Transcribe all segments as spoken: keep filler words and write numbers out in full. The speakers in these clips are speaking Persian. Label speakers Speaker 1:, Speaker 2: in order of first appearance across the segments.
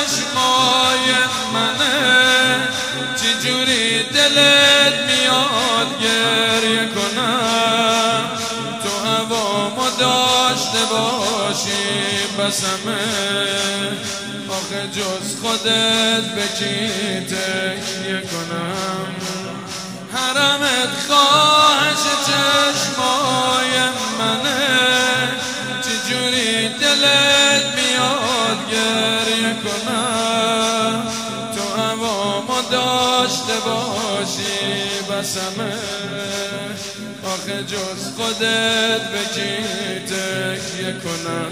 Speaker 1: چشمای منه، چجوری دلت میاد گریه کنم؟ تو هوامو داشته باشی بسمه، آخه جز خودت به کی تکیه کنم؟ حرمت خواهش چشمای منه، چجوری دلت میاد گریه کنم؟ تو هوامو داشته باشی بسمه، آخه جز خودت به کی تکیه کنم؟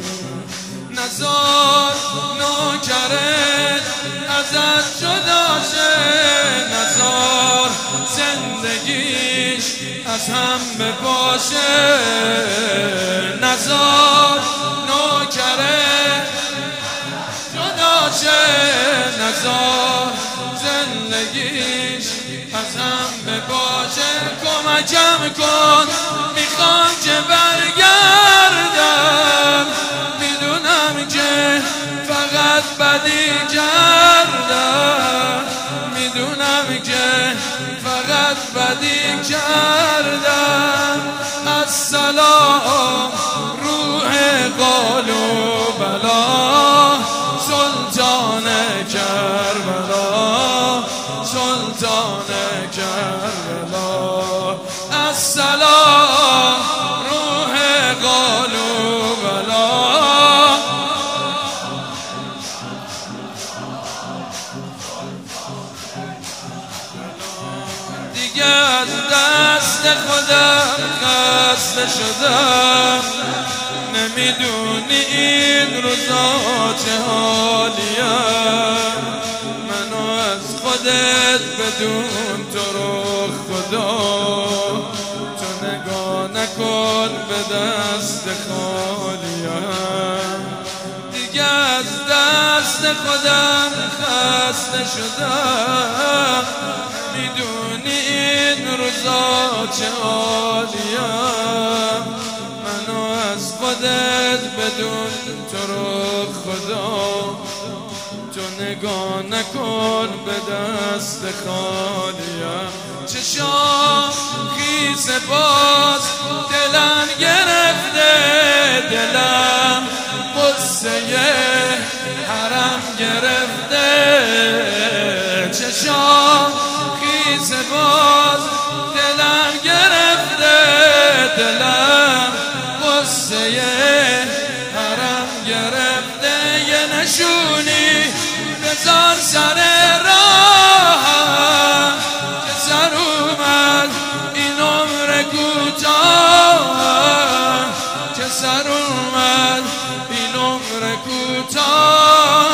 Speaker 1: نزار نوکرت ازت جدا شه، نزار زندگیش از هم بپاشه، نزار نوکرت جدا شه، نزار زندگیش از هم بپاشه. کمکم کن میخوام که برگردم، میدونم که فقط بدی کردم، میدونم که فقط بدی کردم. السلام روح قالو بلا، سلطان کربلا، سلطان کربلا. السلام روح قالو بلا. دیگه از دست خودم خسته شدم، نمیدونی این روزا چه حالیم. منو از خودت بدون تو رو خدا، تو نگاه نکن به دست خالیم. دیگه از دست خودم خسته شدم، میدونی این روزا چه حالیم. منو از خودت بدون تو رو خدا، تو نگاه نکن به دست خالیم. چشام خیس باز دلم گرفته، دلم قصه حرم گرفته. چشام خیس باز دلم گرفته، دلم قصه حرم گرفته. یه نشونی بذار سر راهم که سر اومد این عمر کوتاه، که سر اومد این عمر کوتاه.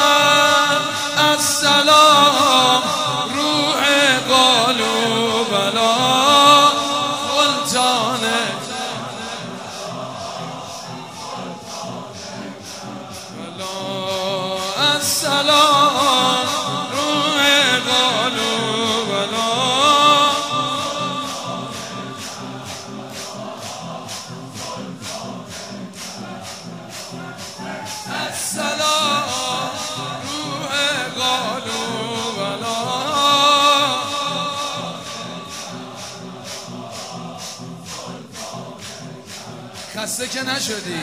Speaker 1: السلام روح قالو بلا، سلطان. السلام روح قالو بلا. السلام روح قالو بلا. خسته که نشدی؟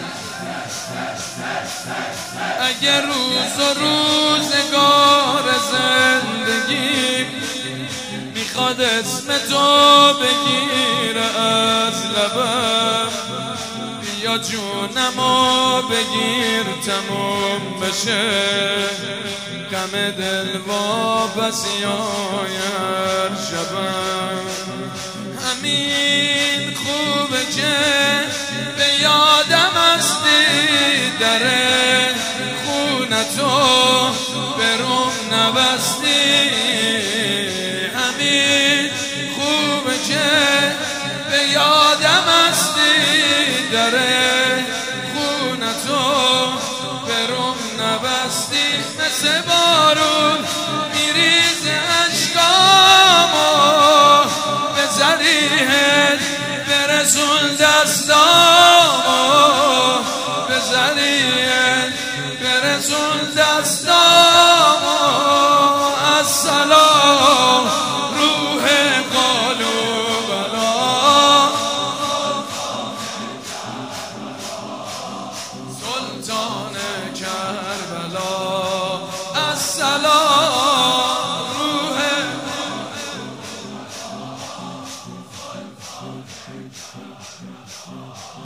Speaker 1: اگه روز و روزگار زندگی میخواد اسم تو بگیره از لبم، بیا جونمو بگیر تموم بشه. غم دل واپسی های هر شبم، همین خوبه که به یادم هستی، در خونتو بروم نبستی. همین خوبه که به یادم هستی، در خونتو بروم نبستی. مثل بارون میریزه اشکامو، به زریحت برسون دستامو، به زریحت برسون دستامو. سلام